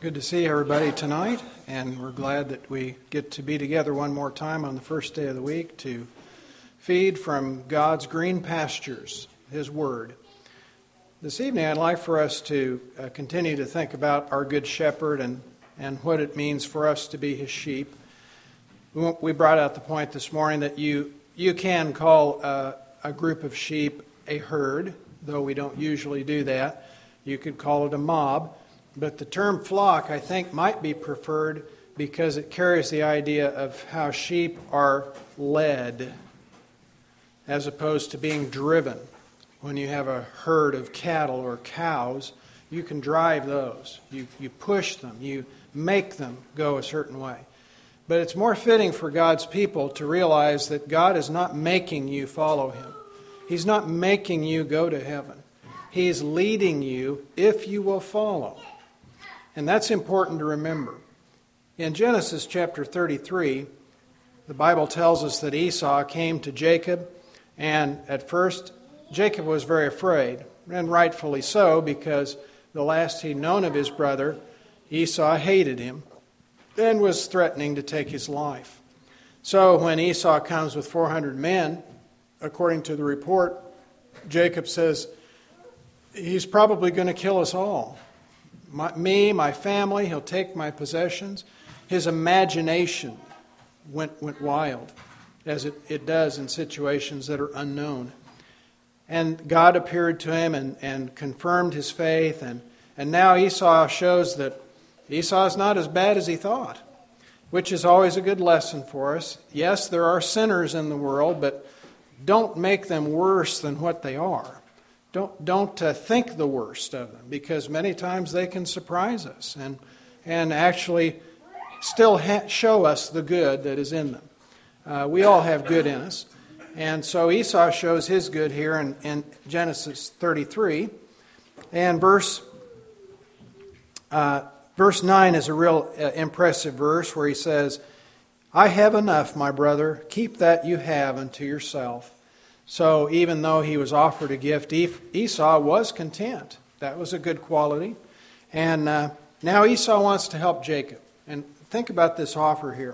Good to see everybody tonight, and we're glad that we get to be together one more time on the first day of the week to feed from God's green pastures, His Word. This evening I'd like for us to continue to think about our Good Shepherd and what it means for us to be His sheep. We brought out the point this morning that you can call a group of sheep a herd, though we don't usually do that. You could call it a mob. But the term flock, I think, might be preferred because it carries the idea of how sheep are led as opposed to being driven. When you have a herd of cattle or cows, you can drive those. You push them. You make them go a certain way. But it's more fitting for God's people to realize that God is not making you follow Him. He's not making you go to heaven. He's leading you if you will follow. And that's important to remember. In Genesis chapter 33, the Bible tells us that Esau came to Jacob, and at first Jacob was very afraid, and rightfully so, because the last he'd known of his brother, Esau hated him and was threatening to take his life. So when Esau comes with 400 men, according to the report, Jacob says, he's probably going to kill us all. My family, he'll take my possessions. His imagination went wild, as it does in situations that are unknown. And God appeared to him and confirmed his faith. And now Esau shows that Esau is not as bad as he thought, which is always a good lesson for us. Yes, there are sinners in the world, but don't make them worse than what they are. Don't think the worst of them, because many times they can surprise us and actually still show us the good that is in them. We all have good in us. And so Esau shows his good here in Genesis 33. And verse 9 is a real impressive verse where he says, I have enough, my brother. Keep that you have unto yourself. So even though he was offered a gift, Esau was content. That was a good quality. And now Esau wants to help Jacob. And think about this offer here.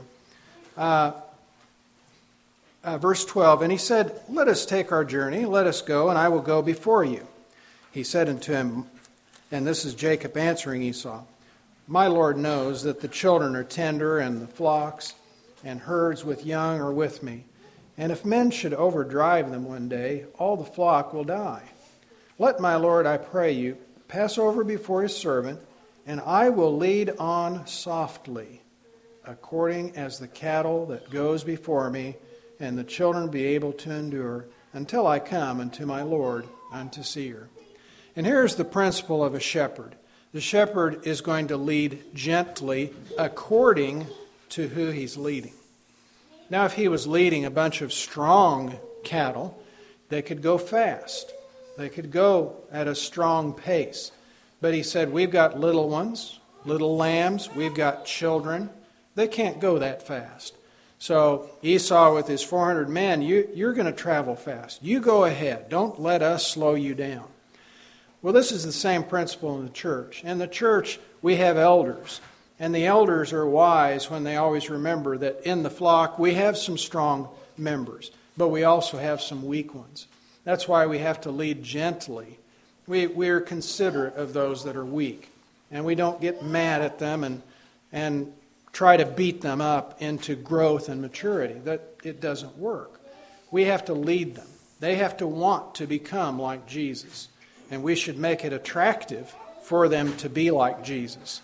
Verse 12, and he said, let us take our journey, let us go, and I will go before you. He said unto him, and this is Jacob answering Esau, my Lord knows that the children are tender, and the flocks and herds with young are with me. And if men should overdrive them one day, all the flock will die. Let my Lord, I pray you, pass over before his servant, and I will lead on softly, according as the cattle that goes before me, and the children be able to endure, until I come unto my Lord, unto Seir. And here's the principle of a shepherd. The shepherd is going to lead gently according to who he's leading. Now, if he was leading a bunch of strong cattle, they could go fast. They could go at a strong pace. But he said, we've got little ones, little lambs, we've got children. They can't go that fast. So Esau with his 400 men, you're going to travel fast. You go ahead. Don't let us slow you down. Well, this is the same principle in the church. In the church, we have elders. And the elders are wise when they always remember that in the flock we have some strong members, but we also have some weak ones. That's why we have to lead gently. We're considerate of those that are weak, and we don't get mad at them and try to beat them up into growth and maturity. That it doesn't work. We have to lead them. They have to want to become like Jesus, and we should make it attractive for them to be like Jesus.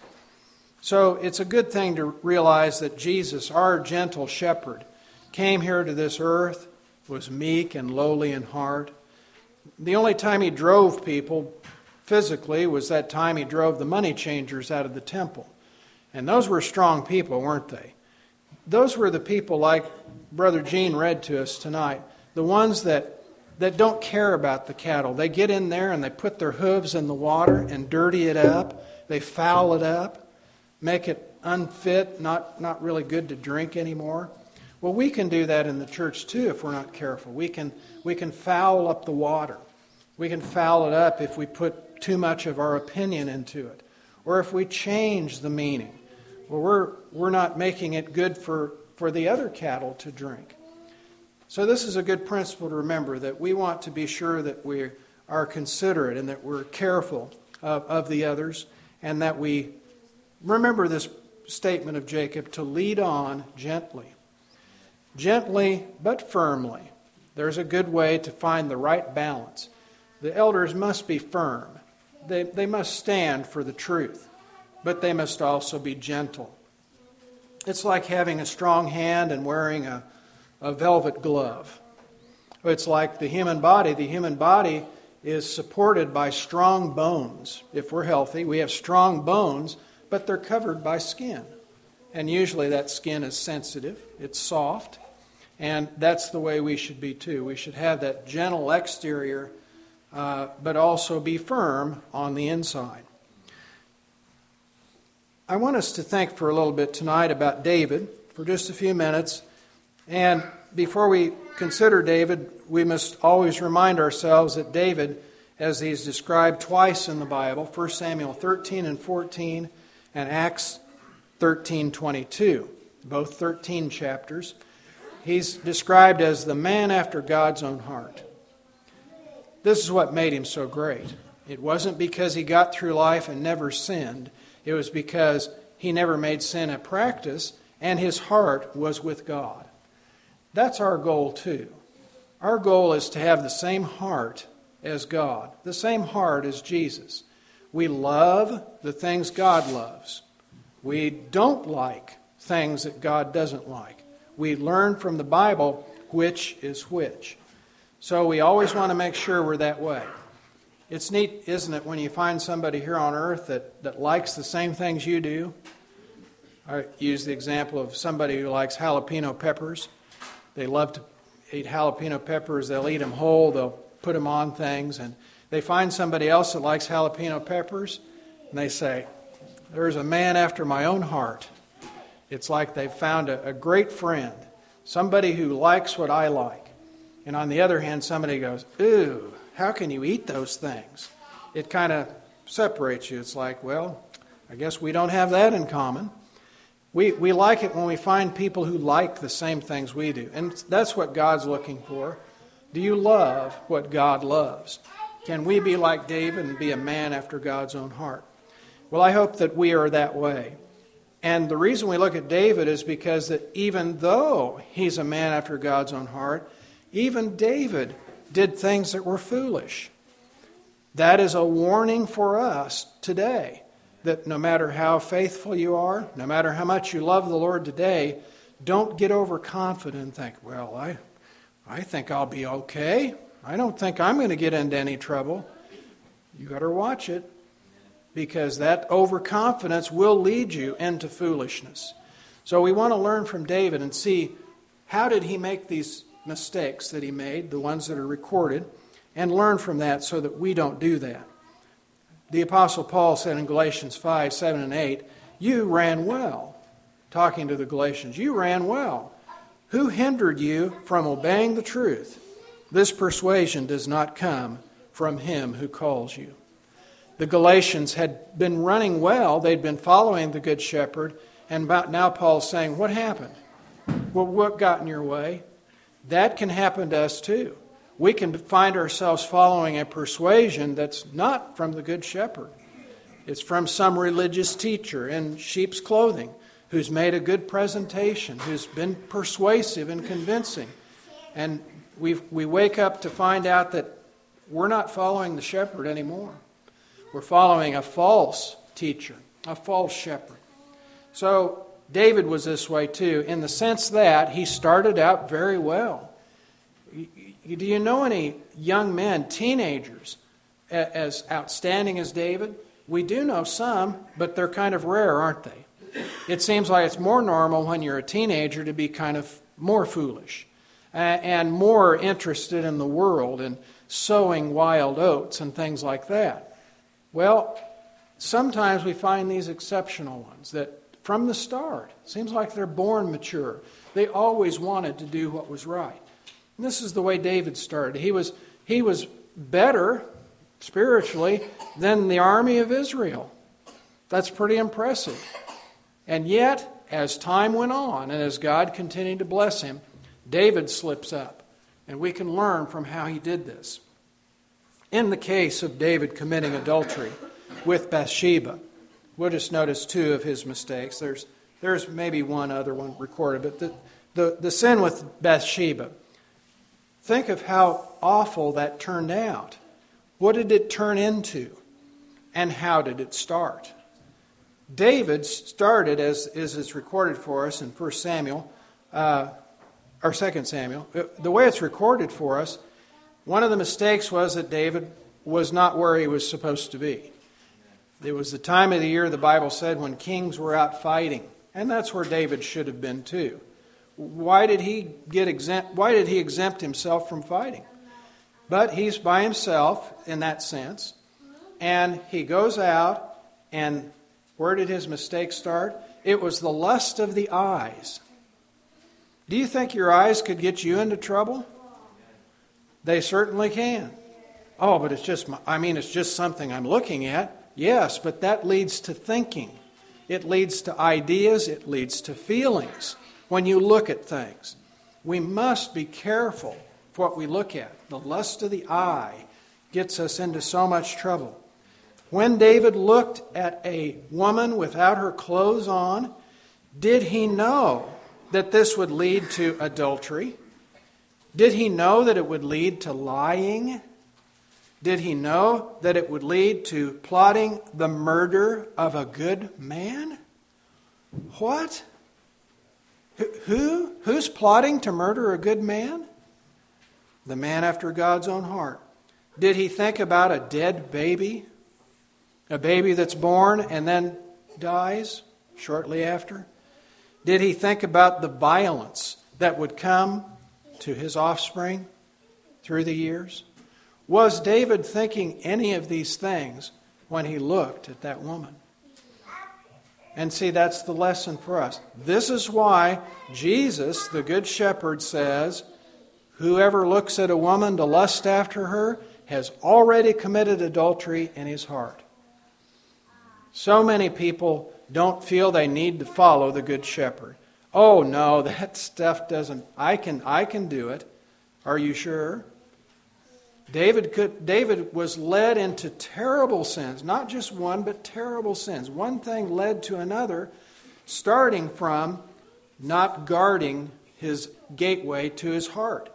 So it's a good thing to realize that Jesus, our gentle shepherd, came here to this earth, was meek and lowly in heart. The only time he drove people physically was that time he drove the money changers out of the temple. And those were strong people, weren't they? Those were the people like Brother Gene read to us tonight, the ones that don't care about the cattle. They get in there and they put their hooves in the water and dirty it up. They foul it up. Make it unfit, not really good to drink anymore. Well, we can do that in the church too if we're not careful. We can foul up the water. We can foul it up if we put too much of our opinion into it. or if we change the meaning, or we're not making it good for the other cattle to drink. So this is a good principle to remember, that we want to be sure that we are considerate and that we're careful of the others, and that we remember this statement of Jacob, to lead on gently. Gently but firmly. There's a good way to find the right balance. The elders must be firm. They must stand for the truth, but they must also be gentle. It's like having a strong hand and wearing a velvet glove. It's like the human body. The human body is supported by strong bones. If we're healthy, we have strong bones, but they're covered by skin. And usually that skin is sensitive, it's soft, and that's the way we should be too. We should have that gentle exterior, but also be firm on the inside. I want us to think for a little bit tonight about David for just a few minutes. And before we consider David, we must always remind ourselves that David, as he's described twice in the Bible, 1 Samuel 13 and 14 and Acts 13:22, both 13 chapters, he's described as the man after God's own heart. This is what made him so great. It wasn't because he got through life and never sinned. It was because he never made sin a practice and his heart was with God. That's our goal too. Our goal is to have the same heart as God, the same heart as Jesus. We love the things God loves. We don't like things that God doesn't like. We learn from the Bible which is which. So we always want to make sure we're that way. It's neat, isn't it, when you find somebody here on earth that likes the same things you do? I use the example of somebody who likes jalapeno peppers. They love to eat jalapeno peppers. They'll eat them whole. They'll put them on things. And they find somebody else that likes jalapeno peppers, and they say, "There's a man after my own heart." It's like they've found a great friend, somebody who likes what I like. And on the other hand, somebody goes, "Ooh, how can you eat those things?" It kind of separates you. It's like, well, I guess we don't have that in common. We like it when we find people who like the same things we do. And that's what God's looking for. Do you love what God loves? Can we be like David and be a man after God's own heart? Well, I hope that we are that way. And the reason we look at David is because that even though he's a man after God's own heart, even David did things that were foolish. That is a warning for us today, that no matter how faithful you are, no matter how much you love the Lord today, don't get overconfident and think, well, I think I'll be okay. I don't think I'm going to get into any trouble. You better watch it, because that overconfidence will lead you into foolishness. So we want to learn from David and see, how did he make these mistakes that he made, the ones that are recorded, and learn from that so that we don't do that. The Apostle Paul said in Galatians 5, 7, and 8, "You ran well." Talking to the Galatians, "You ran well. Who hindered you from obeying the truth? This persuasion does not come from him who calls you." The Galatians had been running well. They'd been following the Good Shepherd. And now Paul's saying, what happened? Well, what got in your way? That can happen to us too. We can find ourselves following a persuasion that's not from the Good Shepherd. It's from some religious teacher in sheep's clothing who's made a good presentation, who's been persuasive and convincing. And we wake up to find out that we're not following the shepherd anymore. We're following a false teacher, a false shepherd. So David was this way too, in the sense that he started out very well. Do you know any young men, teenagers, as outstanding as David? We do know some, but they're kind of rare, aren't they? It seems like it's more normal when you're a teenager to be kind of more foolish and more interested in the world and sowing wild oats and things like that. Well, sometimes we find these exceptional ones that from the start, it seems like they're born mature. They always wanted to do what was right. And this is the way David started. He was better spiritually than the army of Israel. That's pretty impressive. And yet, as time went on and as God continued to bless him, David slips up. And we can learn from how he did this. In the case of David committing adultery with Bathsheba, we'll just notice two of his mistakes. There's maybe one other one recorded, but the sin with Bathsheba. Think of how awful that turned out. What did it turn into? And how did it start? David started, as is recorded for us in 1 Samuel, or 2 Samuel. The way it's recorded for us, one of the mistakes was that David was not where he was supposed to be. It was the time of the year, the Bible said, when kings were out fighting. And that's where David should have been too. Why did he exempt himself from fighting? But he's by himself in that sense. And he goes out, and where did his mistake start? It was the lust of the eyes. Do you think your eyes could get you into trouble? They certainly can. Oh, but it's just something I'm looking at. Yes, but that leads to thinking. It leads to ideas. It leads to feelings when you look at things. We must be careful of what we look at. The lust of the eye gets us into so much trouble. When David looked at a woman without her clothes on, did he know that this would lead to adultery? Did he know that it would lead to lying? Did he know that it would lead to plotting the murder of a good man? What? Who's plotting to murder a good man? The man after God's own heart. Did he think about a dead baby? A baby that's born and then dies shortly after? Did he think about the violence that would come to his offspring through the years? Was David thinking any of these things when he looked at that woman? And see, that's the lesson for us. This is why Jesus, the Good Shepherd, says, whoever looks at a woman to lust after her has already committed adultery in his heart. So many people don't feel they need to follow the Good Shepherd. Oh no, that stuff doesn't, I can do it. Are you sure? David was led into terrible sins, not just one, but terrible sins. One thing led to another, starting from not guarding his gateway to his heart.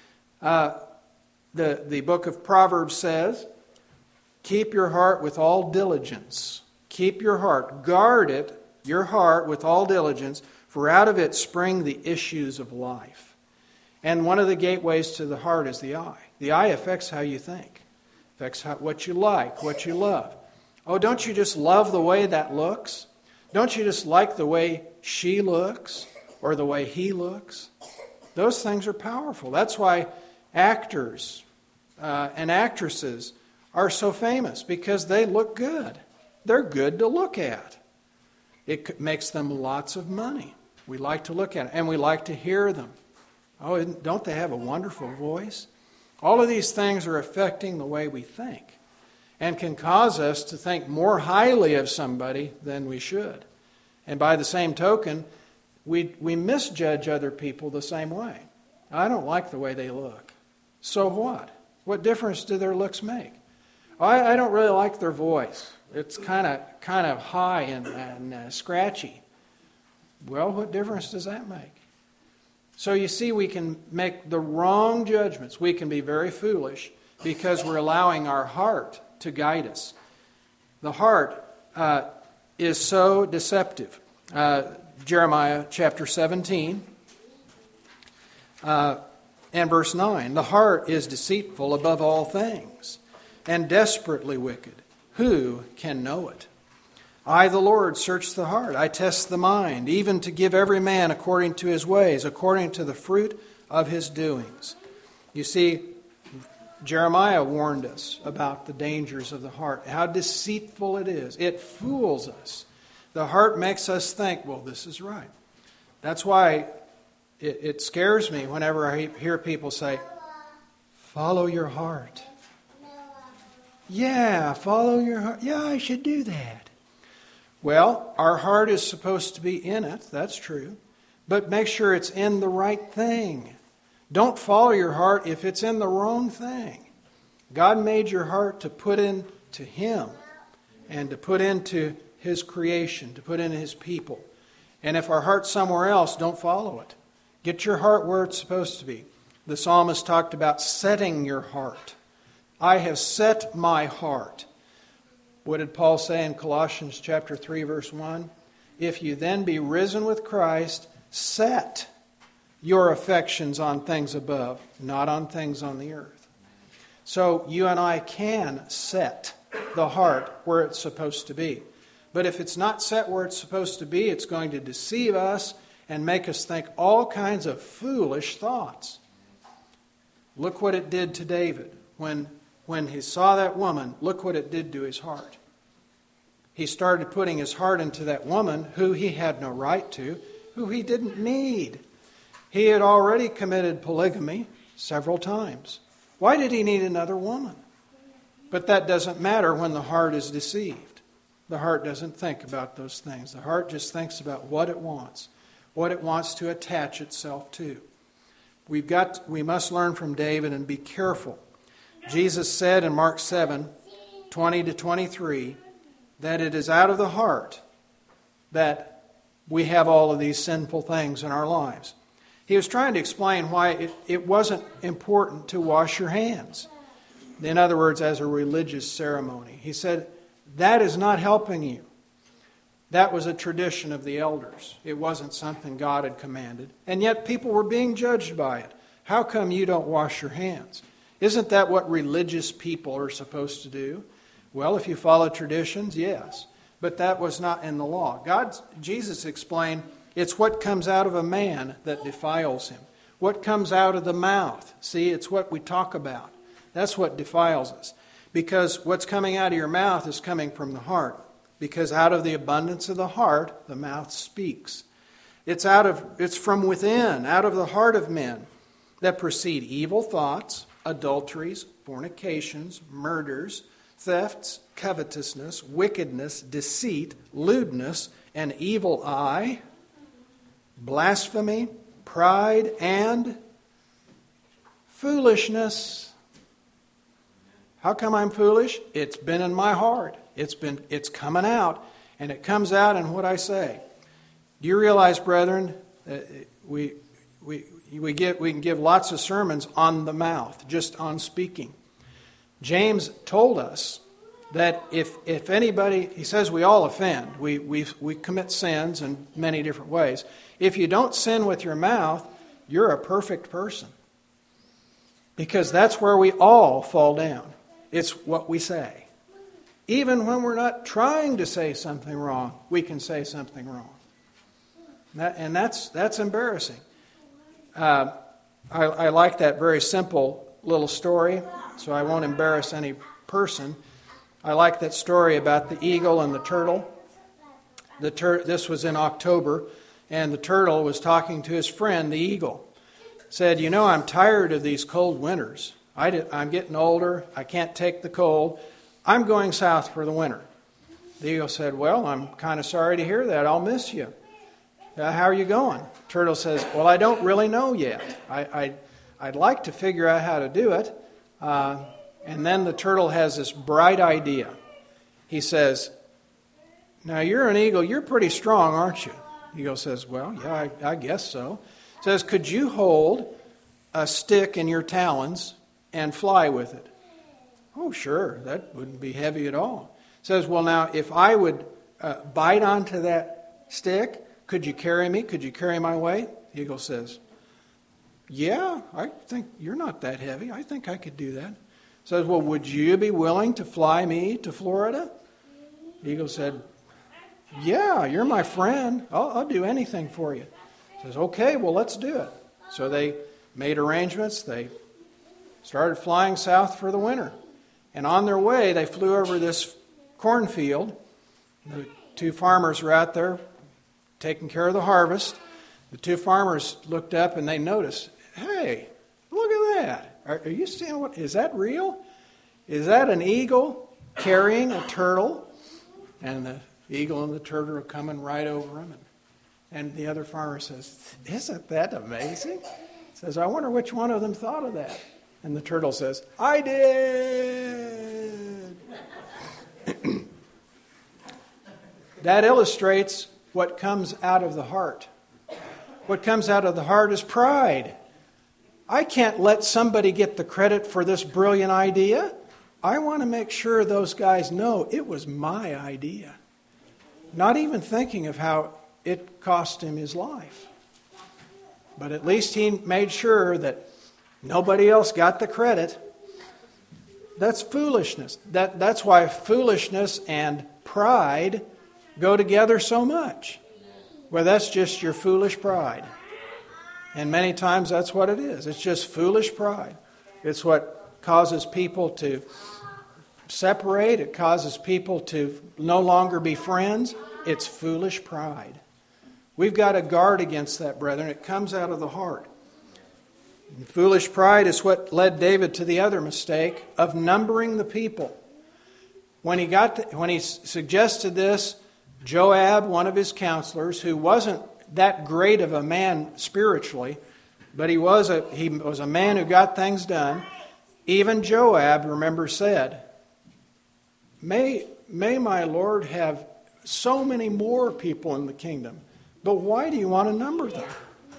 The book of Proverbs says, keep your heart with all diligence. Keep your heart, guard it, your heart with all diligence, for out of it spring the issues of life. And one of the gateways to the heart is the eye. The eye affects how you think, affects what you like, what you love. Oh, don't you just love the way that looks? Don't you just like the way she looks or the way he looks? Those things are powerful. That's why actors and actresses are so famous, because they look good. They're good to look at. It makes them lots of money. We like to look at it, and we like to hear them. Oh, don't they have a wonderful voice? All of these things are affecting the way we think and can cause us to think more highly of somebody than we should. And by the same token, we misjudge other people the same way. I don't like the way they look. So what? What difference do their looks make? I don't really like their voice. It's kind of high and scratchy. Well, what difference does that make? So you see, we can make the wrong judgments. We can be very foolish because we're allowing our heart to guide us. The heart is so deceptive. Jeremiah chapter 17 and verse 9. The heart is deceitful above all things and desperately wicked. Who can know it? I, the Lord, search the heart. I test the mind, even to give every man according to his ways, according to the fruit of his doings. You see, Jeremiah warned us about the dangers of the heart, how deceitful it is. It fools us. The heart makes us think, well, this is right. That's why it scares me whenever I hear people say, follow your heart. Yeah, follow your heart. Yeah, I should do that. Well, our heart is supposed to be in it, that's true. But make sure it's in the right thing. Don't follow your heart if it's in the wrong thing. God made your heart to put into Him and to put into His creation, to put into His people. And if our heart's somewhere else, don't follow it. Get your heart where it's supposed to be. The psalmist talked about setting your heart. I have set my heart. What did Paul say in Colossians chapter 3, verse 1? If you then be risen with Christ, set your affections on things above, not on things on the earth. So you and I can set the heart where it's supposed to be. But if it's not set where it's supposed to be, it's going to deceive us and make us think all kinds of foolish thoughts. Look what it did to David. When he saw that woman, look what it did to his heart. He started putting his heart into that woman who he had no right to, who he didn't need. He had already committed polygamy several times. Why did he need another woman? But that doesn't matter when the heart is deceived. The heart doesn't think about those things. The heart just thinks about what it wants to attach itself to. We must learn from David and be careful. Jesus said in Mark 7, 20 to 23, that it is out of the heart that we have all of these sinful things in our lives. He was trying to explain why it wasn't important to wash your hands. In other words, as a religious ceremony. He said, that is not helping you. That was a tradition of the elders. It wasn't something God had commanded. And yet people were being judged by it. How come you don't wash your hands? Isn't that what religious people are supposed to do? Well, if you follow traditions, yes. But that was not in the law. Jesus explained, it's what comes out of a man that defiles him. What comes out of the mouth. See, it's what we talk about. That's what defiles us. Because what's coming out of your mouth is coming from the heart. Because out of the abundance of the heart, the mouth speaks. It's from within, out of the heart of men, that proceed evil thoughts, adulteries, fornications, murders, thefts, covetousness, wickedness, deceit, lewdness, an evil eye, blasphemy, pride, and foolishness. How come I'm foolish? It's been in my heart. It's coming out, and it comes out in what I say. Do you realize, brethren, we can give lots of sermons on the mouth, just on speaking. James told us that if anybody, he says we all offend, we commit sins in many different ways. If you don't sin with your mouth, you're a perfect person. Because that's where we all fall down. It's what we say. Even when we're not trying to say something wrong, we can say something wrong. And that's embarrassing. I like that very simple little story, so I won't embarrass any person. I like that story about the eagle and the turtle. This was in October, and the turtle was talking to his friend, the eagle. Said, I'm tired of these cold winters. I'm getting older. I can't take the cold. I'm going south for the winter. The eagle said, well, I'm kind of sorry to hear that. I'll miss you. How are you going? Turtle says, well, I don't really know yet. I'd like to figure out how to do it. And then the turtle has this bright idea. He says, now you're an eagle. You're pretty strong, aren't you? The eagle says, well, yeah, I guess so. Says, could you hold a stick in your talons and fly with it? Oh, sure. That wouldn't be heavy at all. Says, well, now, if I would bite onto that stick, could you carry me? Could you carry my weight? The eagle says, yeah, I think you're not that heavy. I think I could do that. Says, well, would you be willing to fly me to Florida? The eagle said, yeah, you're my friend. I'll do anything for you. Says, okay, well, let's do it. So they made arrangements. They started flying south for the winter. And on their way, they flew over this cornfield. The two farmers were out there taking care of the harvest. The two farmers looked up and they noticed, hey, look at that. Are you seeing what? Is that real? Is that an eagle carrying a turtle? And the The eagle and the turtle are coming right over him. And the other farmer says, "Isn't that amazing?" He says, "I wonder which one of them thought of that." And the turtle says, "I did." That illustrates what comes out of the heart. What comes out of the heart is pride. I can't let somebody get the credit for this brilliant idea. I want to make sure those guys know it was my idea. Not even thinking of how it cost him his life. But at least he made sure that nobody else got the credit. That's foolishness. That's why foolishness and pride go together so much. Well, that's just your foolish pride. And many times that's what it is. It's just foolish pride. It's what causes people to separate. It causes people to no longer be friends. It's foolish pride. We've got to guard against that, brethren. It comes out of the heart. And foolish pride is what led David to the other mistake of numbering the people. When he suggested this, Joab, one of his counselors, who wasn't that great of a man spiritually, but he was a man who got things done. Even Joab, remember, said, May my Lord have so many more people in the kingdom, but why do you want to number them?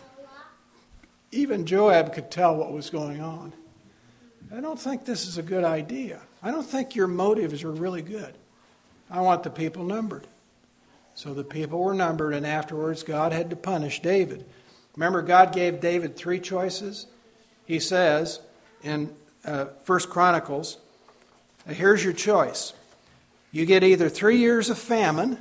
Even Joab could tell what was going on. I don't think this is a good idea. I don't think your motives are really good. I want the people numbered. So the people were numbered, and afterwards God had to punish David. Remember, God gave David 3 choices. He says in 1 Chronicles, here's your choice. You get either 3 years of famine,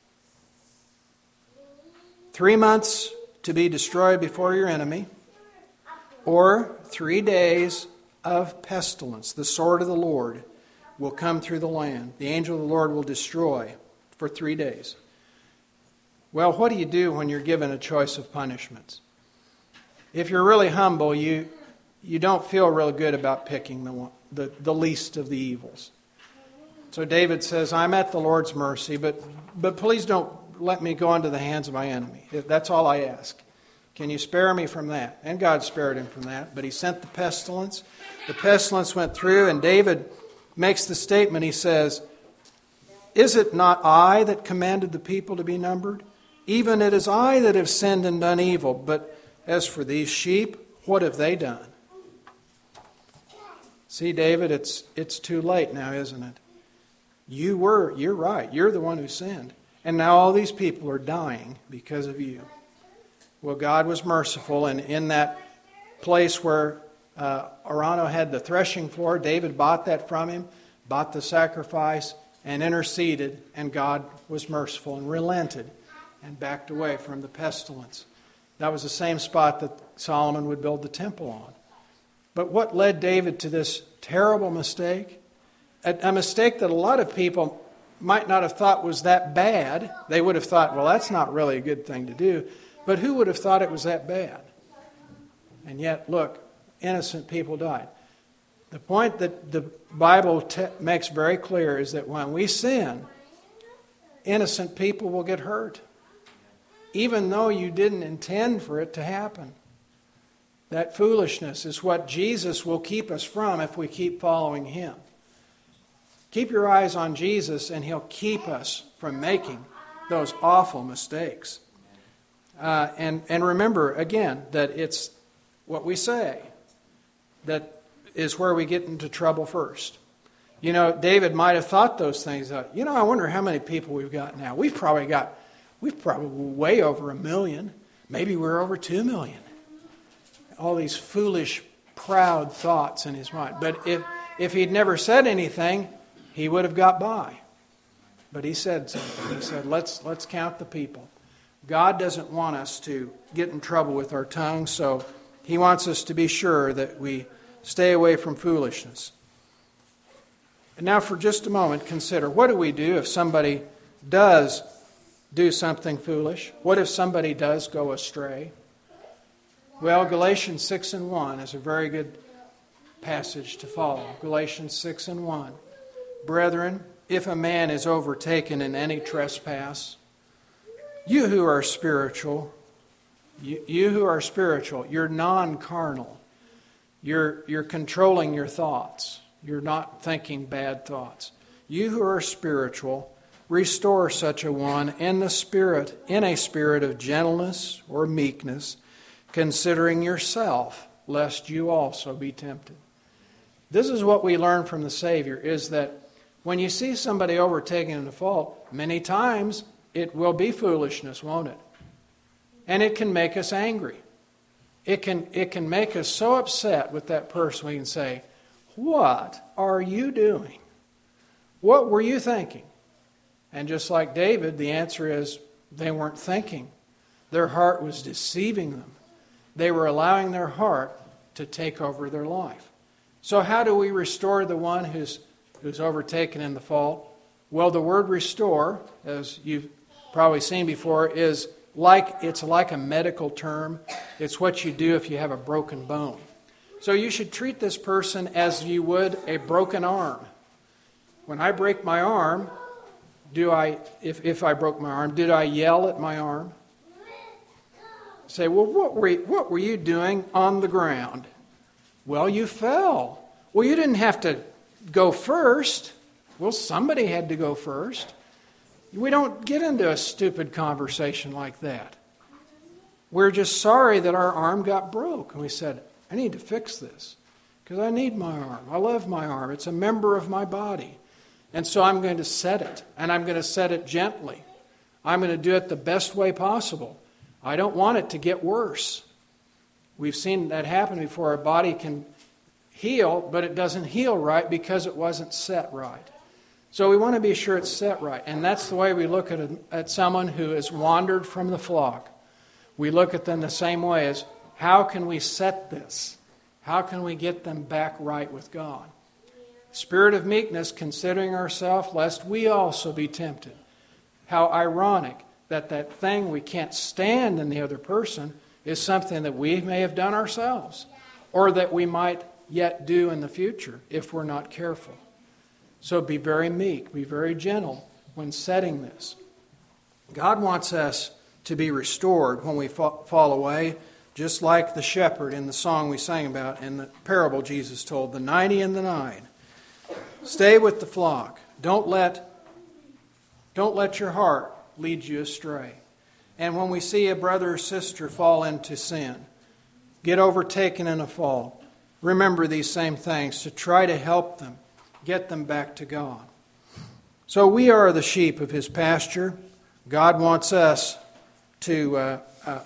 3 months to be destroyed before your enemy, or 3 days of pestilence. The sword of the Lord will come through the land. The angel of the Lord will destroy for 3 days. Well, what do you do when you're given a choice of punishments? If you're really humble, you don't feel real good about picking the least of the evils. So David says, I'm at the Lord's mercy, but please don't let me go into the hands of my enemy. That's all I ask. Can you spare me from that? And God spared him from that, but he sent the pestilence. The pestilence went through, and David makes the statement, he says, is it not I that commanded the people to be numbered? Even it is I that have sinned and done evil. But as for these sheep, what have they done? See, David, it's too late now, isn't it? You're right. You're the one who sinned. And now all these people are dying because of you. Well, God was merciful, and in that place where Araunah had the threshing floor, David bought that from him, bought the sacrifice, and interceded, and God was merciful and relented and backed away from the pestilence. That was the same spot that Solomon would build the temple on. But what led David to this terrible mistake? A mistake that a lot of people might not have thought was that bad. They would have thought, well, that's not really a good thing to do. But who would have thought it was that bad? And yet, look, innocent people died. The point that the Bible makes very clear is that when we sin, innocent people will get hurt, even though you didn't intend for it to happen. That foolishness is what Jesus will keep us from if we keep following him. Keep your eyes on Jesus, and he'll keep us from making those awful mistakes. And remember, again, that it's what we say that is where we get into trouble first. You know, David might have thought those things. I wonder how many people we've got now. We've probably way over 1 million. Maybe we're over 2 million. All these foolish, proud thoughts in his mind. But if he'd never said anything, he would have got by. But he said something. He said, let's count the people. God doesn't want us to get in trouble with our tongue, so he wants us to be sure that we stay away from foolishness. And now for just a moment, consider, what do we do if somebody does do something foolish? What if somebody does go astray? Well, Galatians 6:1 is a very good passage to follow. Galatians 6:1. Brethren, if a man is overtaken in any trespass, you who are spiritual, you're non-carnal. You're controlling your thoughts. You're not thinking bad thoughts. You who are spiritual, restore such a one in a spirit of gentleness or meekness, considering yourself, lest you also be tempted. This is what we learn from the Savior, is that when you see somebody overtaken in a fault, many times it will be foolishness, won't it? And it can make us angry. It can make us so upset with that person, we can say, "What are you doing? What were you thinking?" And just like David, the answer is they weren't thinking. Their heart was deceiving them. They were allowing their heart to take over their life. So how do we restore the one who's overtaken in the fault? Well, the word restore, as you've probably seen before, it's like a medical term. It's what you do if you have a broken bone. So you should treat this person as you would a broken arm. When I break my arm, if I broke my arm, did I yell at my arm? Say, "Well, what were you doing on the ground?" "Well, you fell." "Well, you didn't have to go first." Well, somebody had to go first. We don't get into a stupid conversation like that. We're just sorry that our arm got broke. And we said, "I need to fix this because I need my arm. I love my arm. It's a member of my body. And so I'm going to set it, and I'm going to set it gently. I'm going to do it the best way possible. I don't want it to get worse." We've seen that happen before. Our body can heal, but it doesn't heal right because it wasn't set right. So we want to be sure it's set right. And that's the way we look at someone who has wandered from the flock. We look at them the same way as, how can we set this? How can we get them back right with God? Spirit of meekness, considering ourselves, lest we also be tempted. How ironic that thing we can't stand in the other person is something that we may have done ourselves, or that we might yet do in the future if we're not careful. So be very meek, be very gentle when setting this. God wants us to be restored when we fall away, just like the shepherd in the song we sang about in the parable Jesus told, the 90 and the 9. Stay with the flock. Don't let your heart lead you astray. And when we see a brother or sister fall into sin, get overtaken in a fault, remember these same things to try to help them, get them back to God. So we are the sheep of His pasture. God wants us to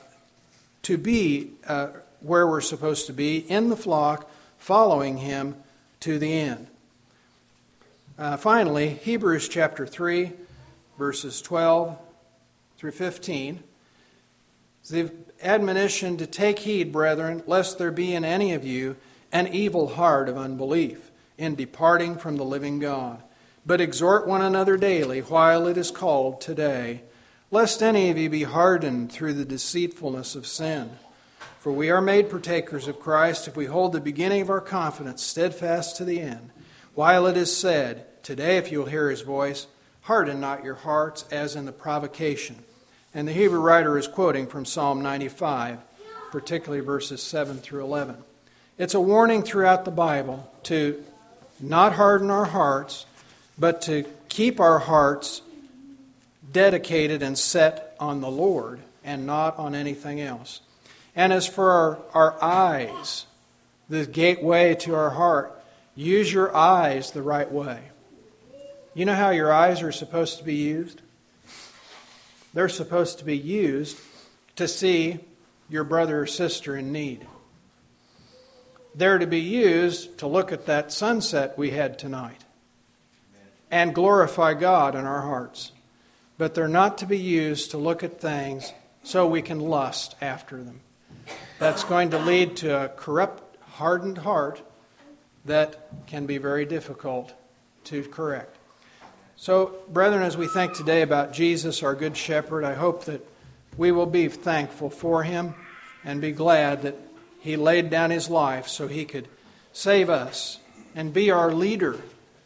be where we're supposed to be, in the flock, following Him to the end. Finally, Hebrews chapter 3, verses 12 through 15. The admonition to take heed, brethren, lest there be in any of you an evil heart of unbelief in departing from the living God. But exhort one another daily while it is called today, lest any of you be hardened through the deceitfulness of sin. For we are made partakers of Christ if we hold the beginning of our confidence steadfast to the end. While it is said, today if you will hear His voice, harden not your hearts as in the provocation. And the Hebrew writer is quoting from Psalm 95, particularly verses 7 through 11. It's a warning throughout the Bible to not harden our hearts, but to keep our hearts dedicated and set on the Lord and not on anything else. And as for our eyes, the gateway to our heart, use your eyes the right way. You know how your eyes are supposed to be used? They're supposed to be used to see your brother or sister in need. They're to be used to look at that sunset we had tonight and glorify God in our hearts. But they're not to be used to look at things so we can lust after them. That's going to lead to a corrupt, hardened heart that can be very difficult to correct. So, brethren, as we think today about Jesus, our Good Shepherd, I hope that we will be thankful for Him and be glad that He laid down His life so He could save us and be our leader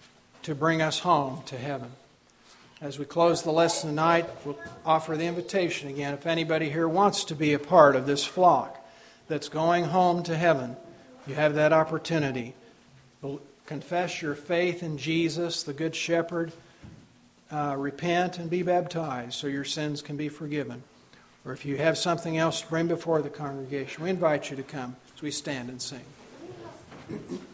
to bring us home to heaven. As we close the lesson tonight, we'll offer the invitation again. If anybody here wants to be a part of this flock that's going home to heaven, you have that opportunity. Confess your faith in Jesus, the Good Shepherd. Repent and be baptized so your sins can be forgiven. Or if you have something else to bring before the congregation, we invite you to come as we stand and sing.